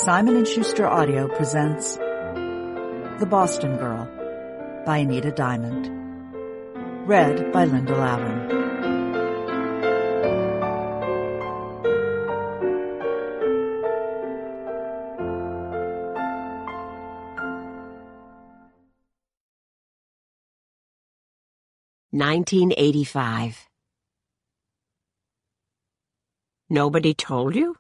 Simon & Schuster Audio presents The Boston Girl by Anita Diamond. Read by Linda Lavin. $1985. Nobody told you?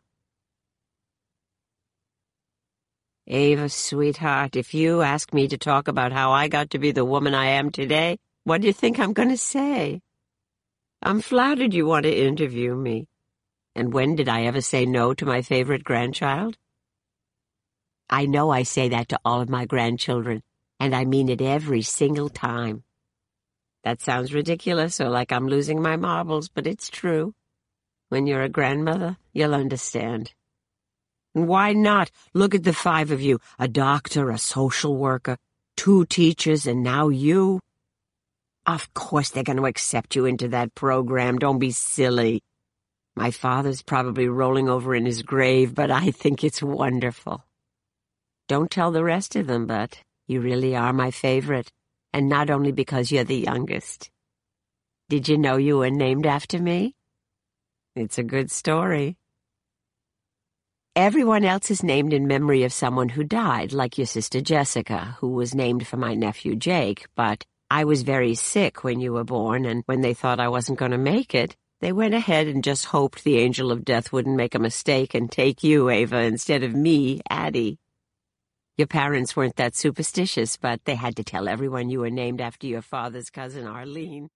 Ava, sweetheart, if you ask me to talk about how I got to be the woman I am today, what do you think I'm going to say? I'm flattered you want to interview me. And when did I ever say no to my favorite grandchild? I know I say that to all of my grandchildren, and I mean it every single time. That sounds ridiculous or like I'm losing my marbles, but it's true. When you're a grandmother, you'll understand. And why not? Look at the five of you, a doctor, a social worker, 2 teachers, and now you. Of course they're going to accept you into that program. Don't be silly. My father's probably rolling over in his grave, but I think it's wonderful. Don't tell the rest of them, but you really are my favorite, and not only because you're the youngest. Did you know you were named after me? It's a good story. Everyone else is named in memory of someone who died, like your sister Jessica, who was named for my nephew Jake, but I was very sick when you were born, and when they thought I wasn't going to make it, they went ahead and just hoped the angel of death wouldn't make a mistake and take you, Ava, instead of me, Addie. Your parents weren't that superstitious, but they had to tell everyone you were named after your father's cousin Arlene.